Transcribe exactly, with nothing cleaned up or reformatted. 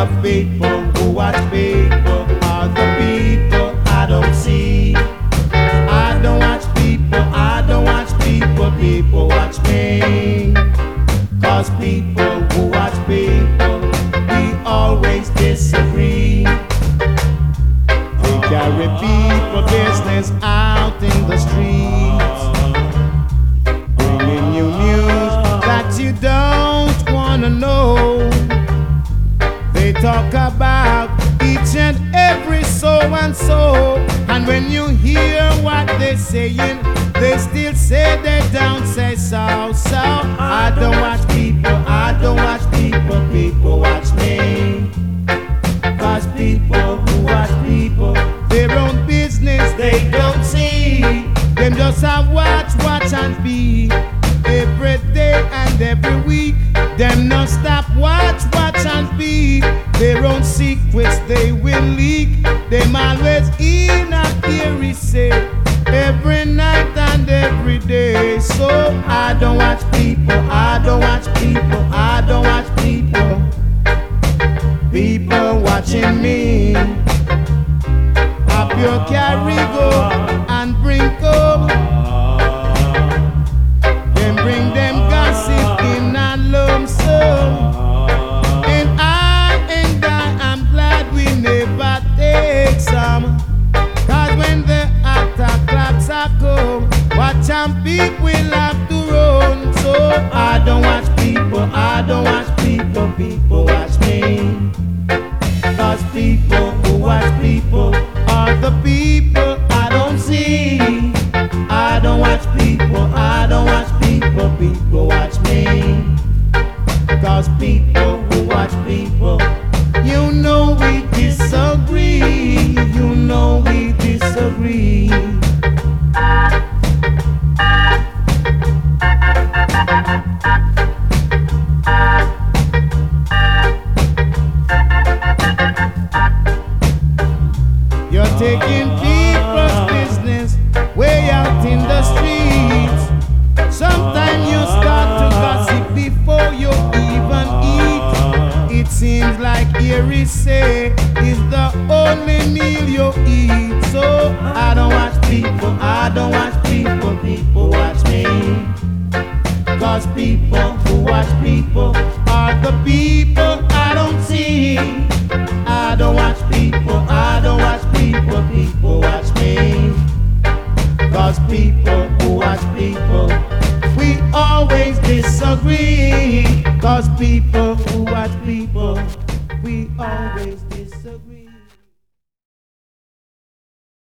the people who watch people are the people I don't see. I don't watch people, I don't watch people, people watch me. Cause people who watch people, we always disagree. They carry people business out in the streets, bringing you news that you don't wanna know. They talk about each and every so and so, and when you hear what they're saying, they still say they don't say so. So I don't watch people, I don't watch people, people watch me. Cause people who watch people, their own business they don't see. Them just have watch, watch and be. Every day and every week, them not stop watch, watch and be. Their own secrets they will leak. Them always in a eerie say, every night and every day. So I don't watch people, I don't watch people, I don't watch people. People watching me. Up your carry go and bring home. Then bring them gossip in a lump sum. And I and I am glad we never take some. Cause when the attack clocks are come, watch and people will have to run. So I don't watch people, I don't watch people, people watch me. Cause people who watch people are the people I don't see. I don't watch people, I don't watch people, people watch me. Cause people who watch people, you know we disagree, you know we disagree. You're taking people's business way out in the streets. Sometimes you start to gossip before you even eat. It seems like eerie say is the only meal you eat. So I don't watch people, I don't watch people, people watch me. Cause people who watch people are the people I don't see. I don't watch people, I don't watch people, people watch me. Cause people who watch people, we always disagree. Cause people who watch people, we always disagree.